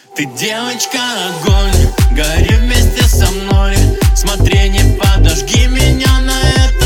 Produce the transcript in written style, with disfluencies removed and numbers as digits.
Ты девочка огонь, гори вместе со мной. Смотри, не подожги меня на это.